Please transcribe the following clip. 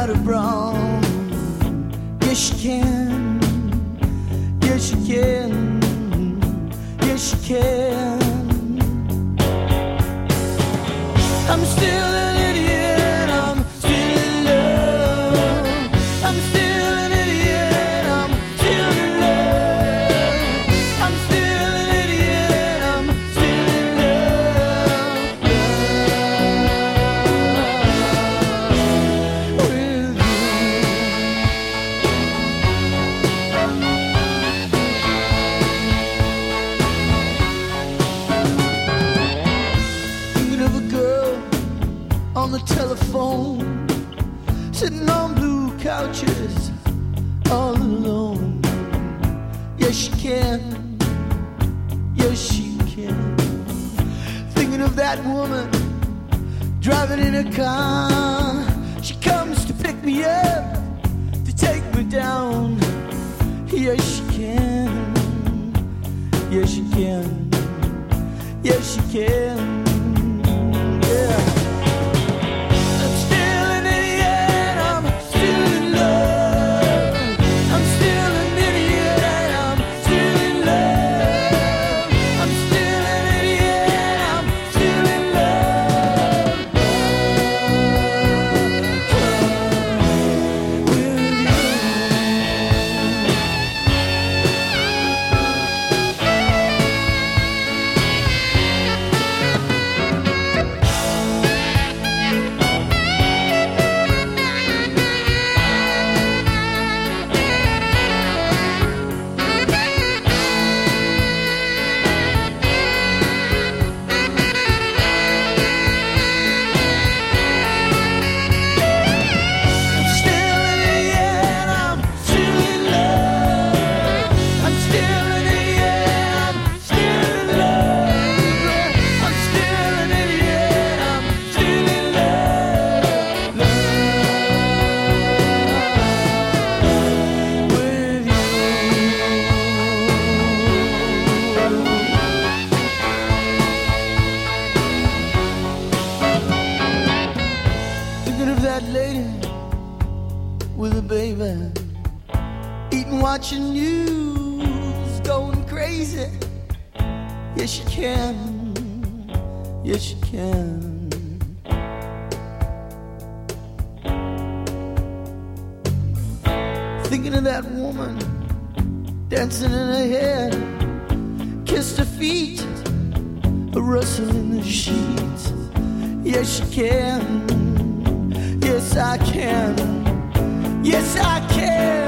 out of brown. Yes, you can. Yes, you can. Yes, you can. I'm still an idiot. I'm still in love. I'm still an idiot. I'm still in love. I'm still an idiot. I'm still in love. With you. Thinking of a girl on the telephone, sitting on blue couches, all alone. Yes, she can. Yes, she can. Thinking of that woman driving in a car. She comes to pick me up, to take me down. Yes, she can. Yes, she can. Yes, she can. Yeah. I'm still an idiot. I'm still in love. I'm still an idiot. I'm still in love. I'm still an idiot. I'm still in love. With you. I'm still an idiot. I'm still in love. I'm still an idiot. I'm still in love. I'm still an idiot. I'm still in love. With you. Thinking of that lady with a baby, eating, watching news, going crazy. Yes, you can. Yes, you can. Thinking of that woman dancing in her head, kissed her feet, a rustle in the sheets. Yes, you can. Yes, I can. Yes, I can.